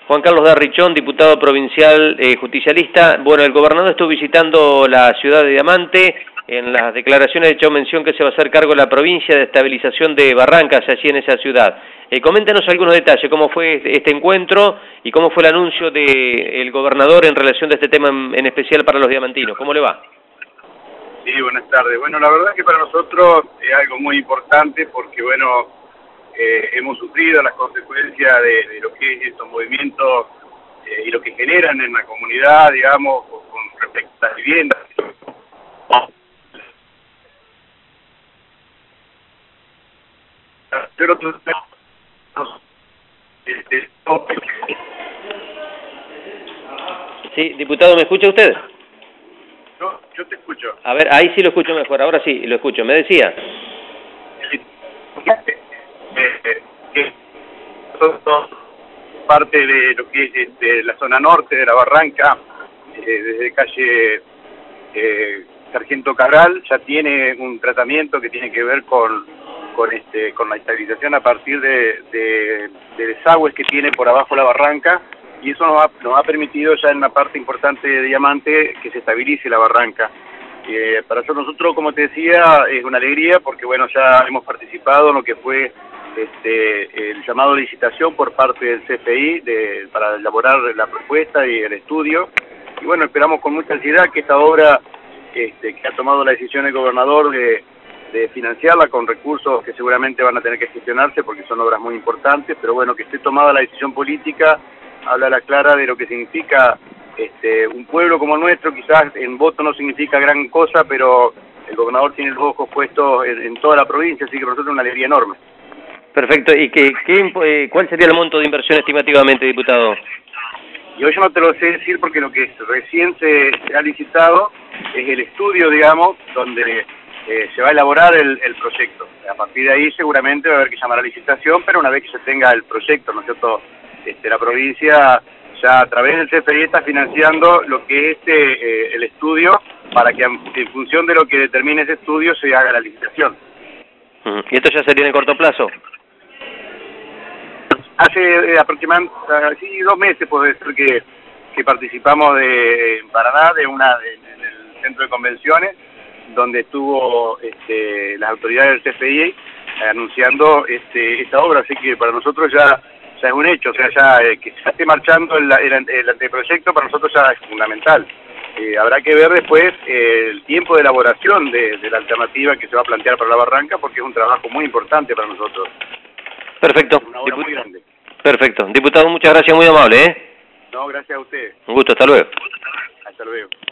Juan Carlos Darrichón, diputado provincial justicialista. Bueno, el gobernador estuvo visitando la ciudad de Diamante. En las declaraciones ha hecho mención que se va a hacer cargo la provincia de estabilización de Barrancas allí en esa ciudad. Coméntenos algunos detalles, cómo fue este encuentro y cómo fue el anuncio del gobernador en relación de este tema en especial para los diamantinos. ¿Cómo le va? Sí, buenas tardes. Bueno, la verdad que para nosotros es algo muy importante porque, bueno, hemos sufrido las consecuencias de lo que es estos movimientos y lo que generan en la comunidad, digamos, con respecto a las viviendas. Sí, diputado, ¿me escucha usted? Yo te escucho. A ver, ahí sí lo escucho mejor, ahora sí lo escucho. ¿Me decía? Parte de lo que es la zona norte de la Barranca, desde calle Sargento Cabral, ya tiene un tratamiento que tiene que ver con la estabilización a partir de desagües que tiene por abajo la barranca, y eso nos ha permitido ya en una parte importante de Diamante que se estabilice la barranca. Para nosotros, como te decía, es una alegría porque, bueno, ya hemos participado en lo que fue el llamado de licitación por parte del CFI para elaborar la propuesta y el estudio, y bueno, esperamos con mucha ansiedad que esta obra que ha tomado la decisión el gobernador de financiarla con recursos que seguramente van a tener que gestionarse porque son obras muy importantes, pero bueno, que esté tomada la decisión política habla a la clara de lo que significa un pueblo como el nuestro. Quizás en voto no significa gran cosa, pero el gobernador tiene los ojos puestos en toda la provincia, así que para nosotros es una alegría enorme. Perfecto. ¿Y cuál sería el monto de inversión estimativamente, diputado? Y hoy yo no te lo sé decir porque lo que recién se ha licitado es el estudio, digamos, donde se va a elaborar el proyecto. A partir de ahí seguramente va a haber que llamar a licitación, pero una vez que se tenga el proyecto, ¿no es cierto?, la provincia ya a través del CFI está financiando lo que es el estudio para que en función de lo que determine ese estudio se haga la licitación. ¿Y esto ya sería en corto plazo? Hace aproximadamente 2 meses puede ser que participamos en Paraná en el centro de convenciones, donde estuvo las autoridades del CFI anunciando esta obra, así que para nosotros ya es un hecho, o sea, ya que se esté marchando el anteproyecto para nosotros ya es fundamental. Habrá que ver después el tiempo de elaboración de la alternativa que se va a plantear para la barranca, porque es un trabajo muy importante para nosotros. Perfecto. Una obra muy grande. Perfecto. Diputado, muchas gracias, muy amable, ¿eh? No, gracias a usted. Un gusto, hasta luego. Hasta luego.